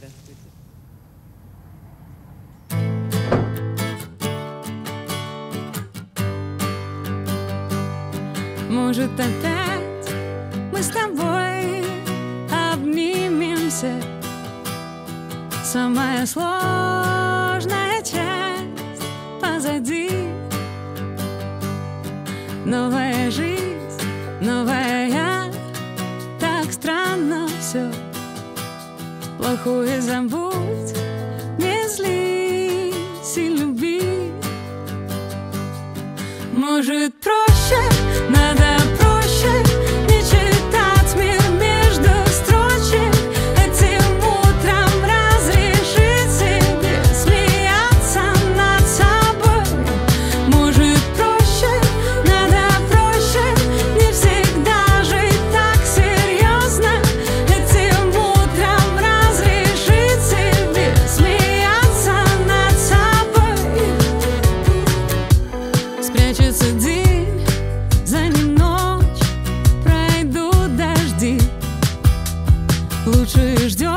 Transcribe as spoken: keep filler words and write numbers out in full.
Здравствуйте. Может, опять мы с тобой обнимемся. Самая сложная часть позади. Новая жизнь, новая я. Так странно все. Плохое забудь, не злись и люби. Может, проще, надо проще не читать мир между строчек. Этим утром разрешить себе смеяться над собой. Может, проще, надо проще не всегда жить так серьезно. Этим утром разрешить себе смеяться над собой. Спрячется день, за ним ночь, пройдут дожди. Лучше ждем.